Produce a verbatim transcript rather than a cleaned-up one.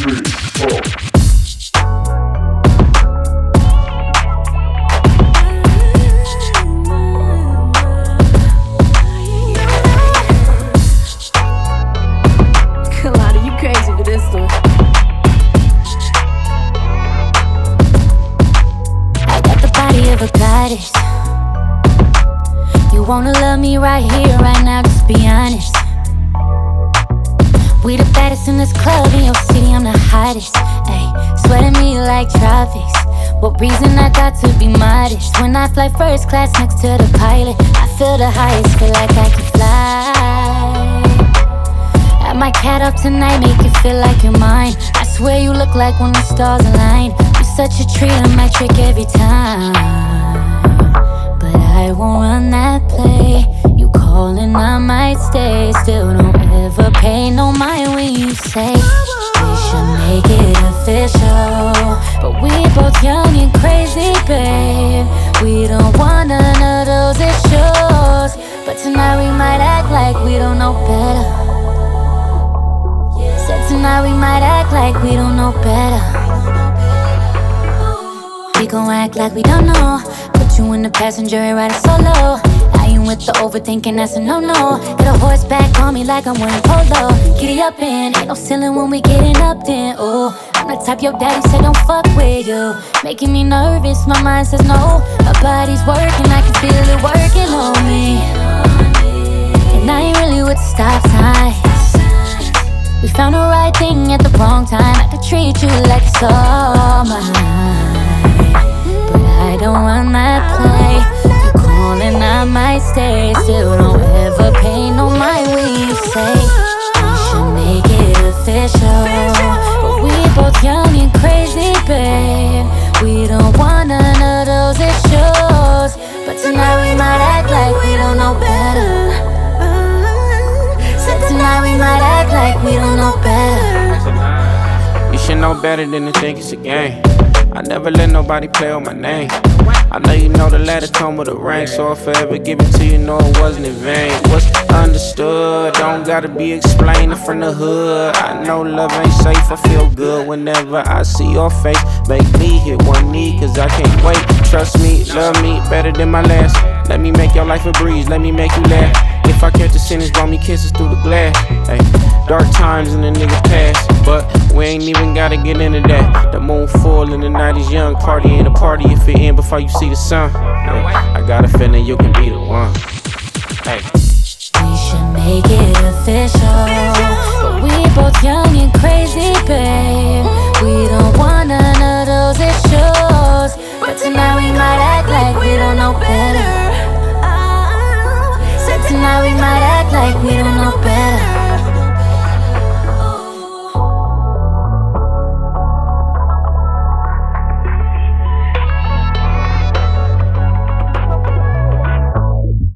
Kalani, you crazy for this one. I got the body of a goddess. You wanna love me right here, right now, just be honest. We the baddest in this club, in your city, I'm the hottest. Ayy, sweating me like tropics. What reason I got to be modest? When I fly first class next to the pilot, I feel the highest, feel like I can fly. Have my cat up tonight, make you feel like you're mine. I swear you look like when the stars align. You're such a treat, I might trick every time, but I won't run that play. You calling, I might stay. Still don't ever pay no mind when you say we should make it official. But we both young and crazy, babe. We don't want none of those issues. But tonight we might act like we don't know better. Said tonight we might act like we don't know better. We gon' act like we don't know. Put you in the passenger and ride it solo. Now you with the overthinking, that's a no-no. Hit a horseback on me like I'm wearing polo. Giddy up in, ain't no ceiling when we getting up then. Ooh, I'm the type your daddy said don't fuck with you. Making me nervous, my mind says no. My body's working, I can feel it working on me. And I ain't really with the stop signs. We found the right thing at the wrong time. I could treat you like it's all mine, but I don't run that play. You calling, I might stay. Still don't ever pay no mind when you say we should make it official. But we both young and crazy, babe. We don't want none of those issues. But tonight we might act like we don't know better. Said tonight we might act like we don't know better. You should know better than to think it's a game. I never let nobody play on my name. I know you know the ladder come with a rank, so I'll forever give it to you, know it wasn't in vain. What's understood, don't gotta be explained from the hood. I know love ain't safe, I feel good whenever I see your face. Make me hit one knee, cause I can't wait. Trust me, love me, better than my last. Let me make your life a breeze, let me make you laugh. If I catch a sentence, blow me kisses through the glass. Ay, dark times in the nigga past, but we ain't even gotta get into that. The moon full and the night is young, party ain't a party if it end before you see the sun. Ay, I got a feeling you can be the one. Ay. We should make it official, but we both young and crazy, babe. We don't want none of those issues. But tonight we might act like we don't know better. Said tonight we might act like we don't know better.